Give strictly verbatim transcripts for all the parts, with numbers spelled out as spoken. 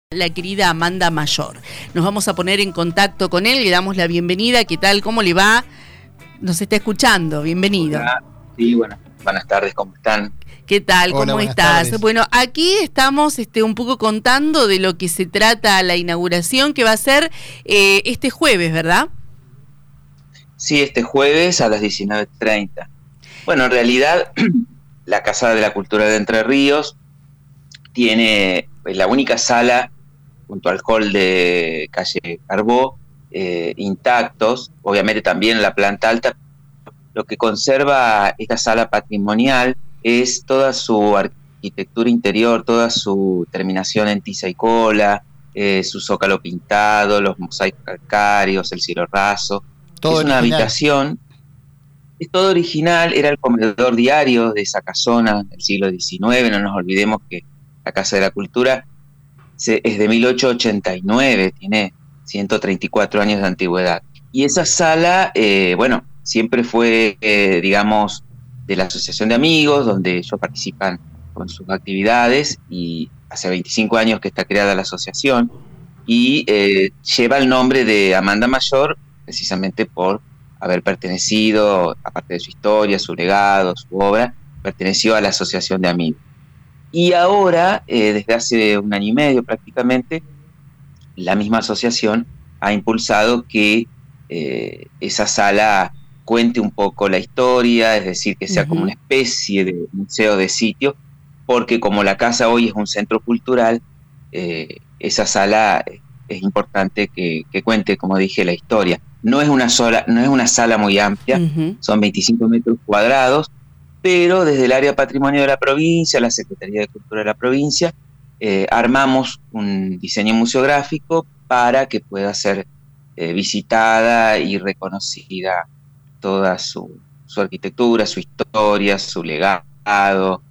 La querida Amanda Mayor. Nos vamos a poner en contacto con él, le damos la bienvenida. ¿Qué tal? ¿Cómo le va? Nos está escuchando, bienvenido. Hola. Sí, bueno, buenas tardes, ¿cómo están? ¿Qué tal? Hola, ¿Cómo buenas estás? tardes. Bueno, aquí estamos este, un poco contando de lo que se trata la inauguración que va a ser eh, este jueves, ¿verdad? Sí, este jueves a las diecinueve treinta. Bueno, en realidad, la Casa de la Cultura de Entre Ríos tiene pues, la única sala junto al hall de calle Carbó, eh, intactos, obviamente también en la planta alta. Lo que conserva esta sala patrimonial es toda su arquitectura interior, toda su terminación en tiza y cola, eh, su zócalo pintado, los mosaicos calcáreos, el cielo raso. Todo es una original. habitación, es todo original, era el comedor diario de esa casona del siglo diecinueve, no nos olvidemos que la Casa de la Cultura es de mil ochocientos ochenta y nueve, tiene ciento treinta y cuatro años de antigüedad. Y esa sala, eh, bueno, siempre fue, eh, digamos, de la Asociación de Amigos, donde ellos participan con sus actividades, y hace veinticinco años que está creada la asociación, y eh, lleva el nombre de Amanda Mayor, precisamente por haber pertenecido, aparte de su historia, su legado, su obra, perteneció a la Asociación de Amigos. Y ahora, eh, desde hace un año y medio prácticamente, la misma asociación ha impulsado que eh, esa sala cuente un poco la historia, es decir, que sea uh-huh. como una especie de museo de sitio, porque como la casa hoy es un centro cultural, eh, esa sala es importante que, que cuente, como dije, la historia. No es una, sola, no es una sala muy amplia, uh-huh. son veinticinco metros cuadrados, pero desde el área patrimonio de la provincia, la Secretaría de Cultura de la provincia, eh, armamos un diseño museográfico para que pueda ser eh, visitada y reconocida toda su, su arquitectura, su historia, su legado.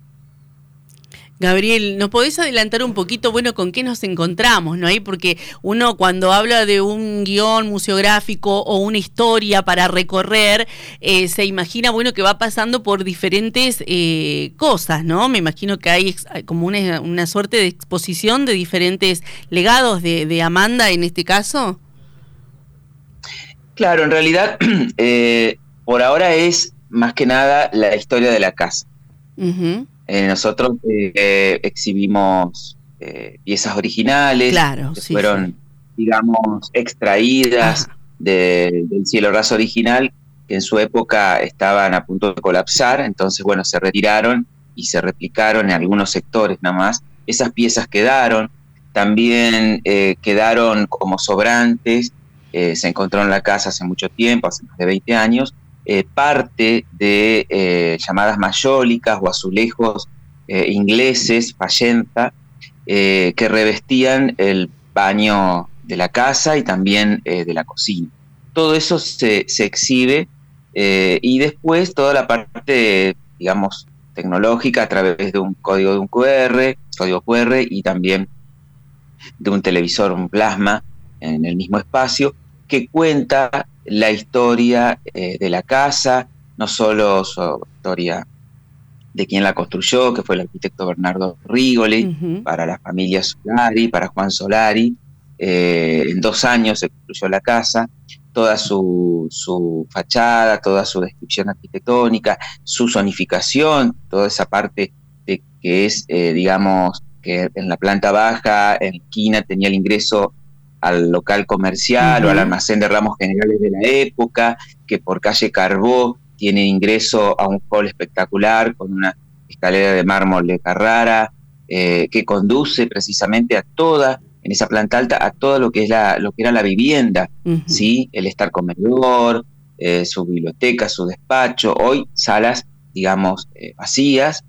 Gabriel, ¿nos podés adelantar un poquito, bueno, con qué nos encontramos, ¿no? Ahí, porque uno cuando habla de un guión museográfico o una historia para recorrer, eh, se imagina, bueno, que va pasando por diferentes eh, cosas, ¿no? Me imagino que hay como una, una suerte de exposición de diferentes legados de, de Amanda en este caso. Claro, en realidad, eh, por ahora es más que nada la historia de la casa. Uh-huh. Eh, nosotros eh, exhibimos eh, piezas originales claro, que sí, fueron, sí. digamos, extraídas de, del cielo raso original, que en su época estaban a punto de colapsar, entonces, bueno, se retiraron y se replicaron en algunos sectores nada más. Esas piezas quedaron, también eh, quedaron como sobrantes, eh, se encontró en la casa hace mucho tiempo, hace más de veinte años, Eh, parte de eh, llamadas mayólicas o azulejos eh, ingleses, fallenta, eh, que revestían el baño de la casa y también eh, de la cocina. Todo eso se, se exhibe eh, y después toda la parte, digamos, tecnológica a través de un código de un Q R, código Q R y también de un televisor, un plasma en el mismo espacio, que cuenta la historia eh, de la casa, no solo su historia de quien la construyó, que fue el arquitecto Bernardo Rigoli, uh-huh. para la familia Solari, para Juan Solari. Eh, en dos años se construyó la casa, toda su, su fachada, toda su descripción arquitectónica, su zonificación, toda esa parte de que es, eh, digamos, que en la planta baja, en la esquina, tenía el ingreso al local comercial uh-huh. o al almacén de ramos generales de la época, que por calle Carbó tiene ingreso a un hall espectacular con una escalera de mármol de Carrara, eh, que conduce precisamente a toda, en esa planta alta, a todo lo que es la, lo que era la vivienda, uh-huh. ¿sí? El estar comedor, eh, su biblioteca, su despacho, hoy salas, digamos, eh, vacías,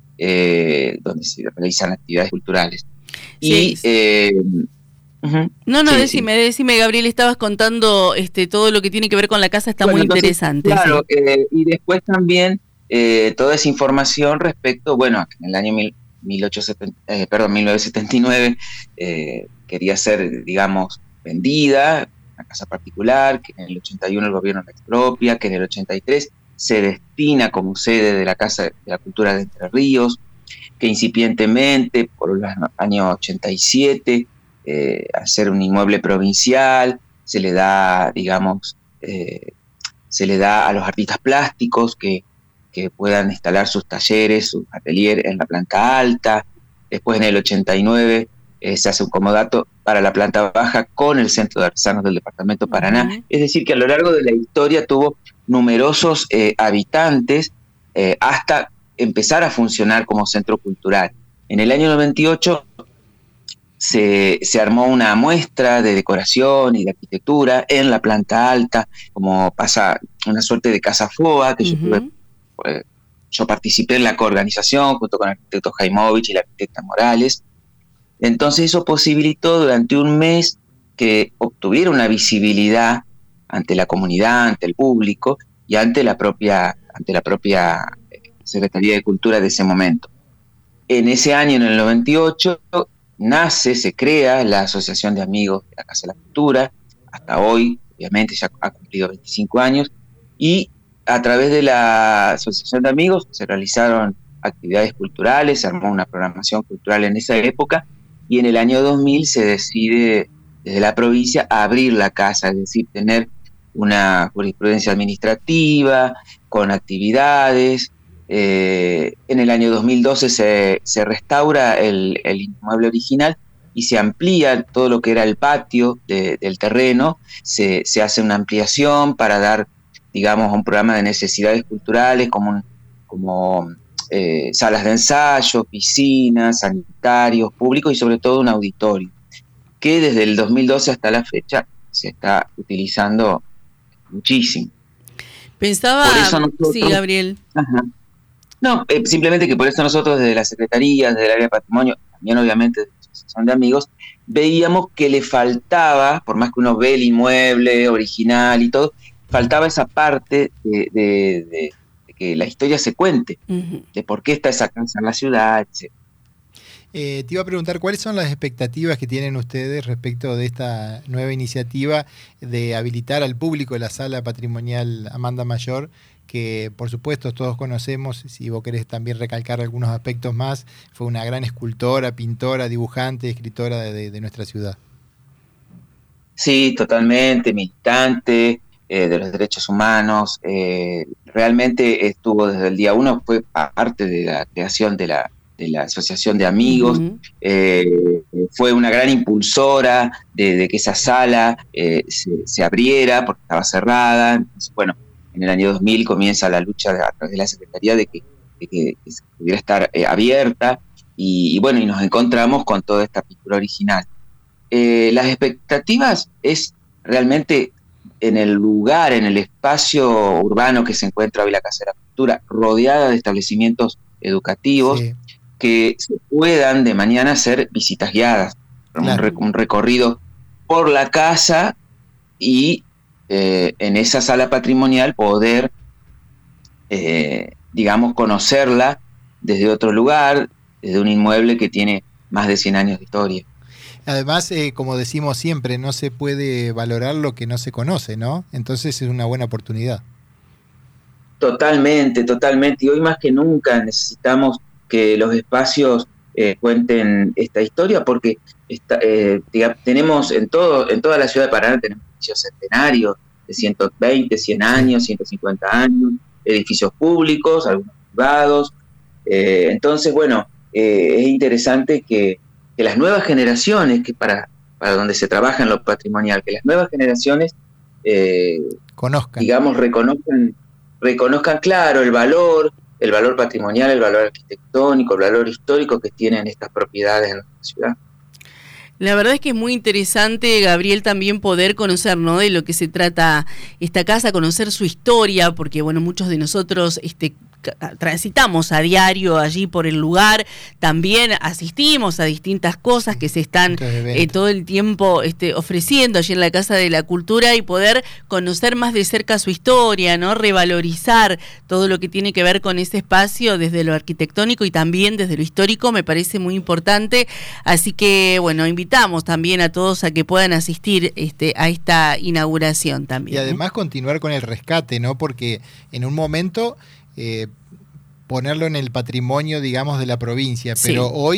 eh, donde se realizan actividades culturales. Sí. Y eh, Uh-huh. No, no, sí, decime, sí. decime, Gabriel, estabas contando este todo lo que tiene que ver con la casa, está bueno, muy entonces, interesante. Claro, sí. eh, y después también eh, toda esa información respecto, bueno, en el año mil, mil ochocientos setenta, eh, perdón, mil novecientos setenta y nueve eh, quería ser, digamos, vendida, una casa particular, que en el ochenta y uno el gobierno la expropia, que en el ochenta y tres se destina como sede de la Casa de la Cultura de Entre Ríos, que incipientemente, por los años ochenta y siete, eh, al ser un inmueble provincial, se le da, digamos, eh, se le da a los artistas plásticos que, que puedan instalar sus talleres, sus ateliers en la planta alta. Después en el ochenta y nueve eh, se hace un comodato para la planta baja con el Centro de Artesanos del Departamento Paraná. Uh-huh. Es decir, que a lo largo de la historia tuvo numerosos eh, habitantes eh, hasta empezar a funcionar como centro cultural. En el año noventa y ocho se, se armó una muestra de decoración y de arquitectura en la planta alta, como pasa una suerte de Casa Foa, que uh-huh. yo, tuve, pues, yo participé en la coorganización junto con el arquitecto Jaimovich y la arquitecta Morales. Entonces eso posibilitó durante un mes que obtuviera una visibilidad ante la comunidad, ante el público y ante la propia, ante la propia Secretaría de Cultura de ese momento. En ese año, en el noventa y ocho, nace, se crea la Asociación de Amigos de la Casa de la Cultura. Hasta hoy, obviamente, ya ha cumplido veinticinco años, y a través de la Asociación de Amigos se realizaron actividades culturales, se armó una programación cultural en esa época, y en el año dos mil se decide desde la provincia abrir la casa, es decir, tener una jurisprudencia administrativa con actividades. Eh, en el año dos mil doce se, se restaura el, el inmueble original y se amplía todo lo que era el patio de, del terreno, se, se hace una ampliación para dar, digamos, un programa de necesidades culturales como, un, como eh, salas de ensayo, piscinas, sanitarios, públicos y sobre todo un auditorio, que desde el dos mil doce hasta la fecha se está utilizando muchísimo. Pensaba, por eso nosotros, sí, Gabriel. Ajá. No, eh, simplemente que por eso nosotros desde la Secretaría, desde el área de patrimonio, también obviamente desde la Asociación de Amigos, veíamos que le faltaba, por más que uno ve el inmueble original y todo, faltaba esa parte de, de, de, de que la historia se cuente, uh-huh. de por qué está esa casa en la ciudad, etcétera. Eh, te iba a preguntar, ¿cuáles son las expectativas que tienen ustedes respecto de esta nueva iniciativa de habilitar al público la sala patrimonial Amanda Mayor, que por supuesto todos conocemos, si vos querés también recalcar algunos aspectos más, fue una gran escultora, pintora, dibujante, escritora de, de nuestra ciudad? Sí, totalmente, militante eh, de los derechos humanos, eh, realmente estuvo desde el día uno, fue parte de la creación de la de la Asociación de Amigos, uh-huh. eh, fue una gran impulsora de, de que esa sala eh, se, se abriera porque estaba cerrada. Entonces, bueno, en el año dos mil comienza la lucha de, a través de la Secretaría de que, de que, que pudiera estar eh, abierta y, y bueno, y nos encontramos con toda esta pintura original. Eh, las expectativas es realmente en el lugar, en el espacio urbano que se encuentra hoy la Casa de la Cultura, rodeada de establecimientos educativos, sí. que se puedan de mañana hacer visitas guiadas, claro. un, rec- un recorrido por la casa y eh, en esa sala patrimonial poder, eh, digamos, conocerla desde otro lugar, desde un inmueble que tiene más de cien años de historia. Además, eh, como decimos siempre, no se puede valorar lo que no se conoce, ¿no? Entonces es una buena oportunidad. Totalmente, totalmente. Y hoy más que nunca necesitamos que los espacios eh, cuenten esta historia, porque está, eh, digamos, tenemos en todo en toda la ciudad de Paraná tenemos edificios centenarios de ciento veinte, cien años, ciento cincuenta años, edificios públicos, algunos privados. Eh, entonces, bueno, eh, es interesante que, que las nuevas generaciones, que para, para donde se trabaja en lo patrimonial, que las nuevas generaciones, eh, conozcan, digamos, reconozcan, reconozcan, claro, el valor, el valor patrimonial, el valor arquitectónico, el valor histórico que tienen estas propiedades en nuestra ciudad. La verdad es que es muy interesante, Gabriel, también poder conocer, ¿no?, de lo que se trata esta casa, conocer su historia, porque bueno, muchos de nosotros este transitamos a diario allí por el lugar, también asistimos a distintas cosas que se están eh, todo el tiempo este, ofreciendo allí en la Casa de la Cultura, y poder conocer más de cerca su historia, ¿no?, revalorizar todo lo que tiene que ver con ese espacio desde lo arquitectónico y también desde lo histórico, me parece muy importante. Así que bueno, invitamos también a todos a que puedan asistir este, a esta inauguración también. Y además ¿eh? continuar con el rescate, ¿no?, porque en un momento Eh, ponerlo en el patrimonio, digamos, de la provincia, pero sí. hoy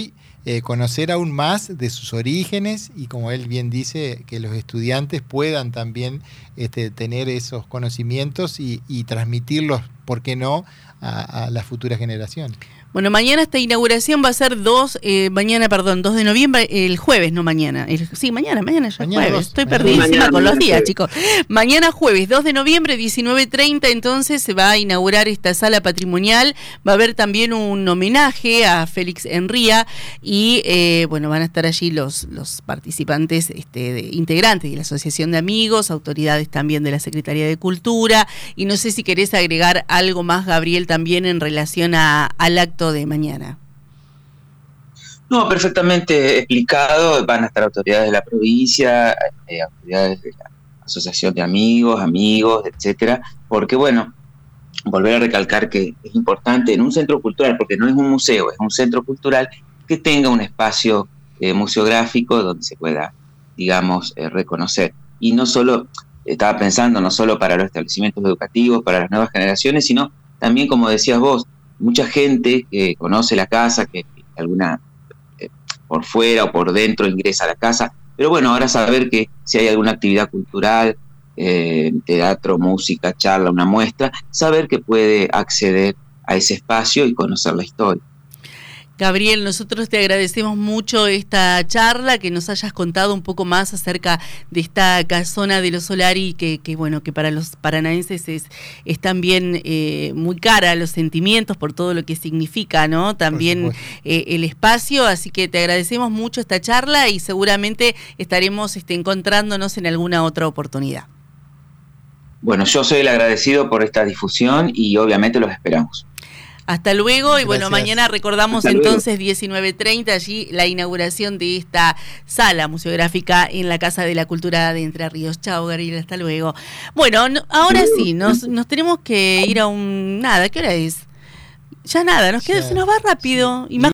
eh, conocer aún más de sus orígenes y, como él bien dice, que los estudiantes puedan también este, tener esos conocimientos y, y transmitirlos, ¿por qué no?, a, a las futuras generaciones. Bueno, mañana esta inauguración va a ser dos, eh, mañana, perdón, dos de noviembre, el jueves, no mañana. El, sí, mañana, mañana ya mañana jueves. dos, Estoy mañana perdidísima mañana, con los mañana días, jueves. chicos. Mañana jueves, dos de noviembre, diecinueve treinta, entonces se va a inaugurar esta sala patrimonial. Va a haber también un homenaje a Félix Enría y, eh, bueno, van a estar allí los, los participantes, este, de, integrantes de la Asociación de Amigos, autoridades también de la Secretaría de Cultura. Y no sé si querés agregar algo más, Gabriel, también en relación a, al acto de mañana. No, perfectamente explicado. Van a estar autoridades de la provincia, eh, autoridades de la Asociación de Amigos, amigos, etcétera. Porque, bueno, volver a recalcar que es importante en un centro cultural, porque no es un museo, es un centro cultural, que tenga un espacio eh, museográfico donde se pueda, digamos, eh, reconocer. Y no solo, estaba pensando, no solo para los establecimientos educativos, para las nuevas generaciones, sino también, como decías vos, mucha gente que conoce la casa, que, que alguna eh, por fuera o por dentro ingresa a la casa, pero bueno, ahora saber que si hay alguna actividad cultural, eh, teatro, música, charla, una muestra, saber que puede acceder a ese espacio y conocer la historia. Gabriel, nosotros te agradecemos mucho esta charla, que nos hayas contado un poco más acerca de esta casona de los Solari, que, que bueno, que para los paranaenses es, es también eh, muy cara los sentimientos por todo lo que significa, ¿no? También eh, el espacio, así que te agradecemos mucho esta charla y seguramente estaremos este, encontrándonos en alguna otra oportunidad. Bueno, yo soy el agradecido por esta difusión y obviamente los esperamos. Hasta luego. Gracias. Y bueno, mañana recordamos entonces diecinueve treinta, allí la inauguración de esta sala museográfica en la Casa de la Cultura de Entre Ríos. Chao, Gabriel, hasta luego. Bueno, no, ahora sí, nos, nos tenemos que ir a un... Nada, ¿qué hora es? Ya nada, nos queda, se nos va rápido. Sí. Y más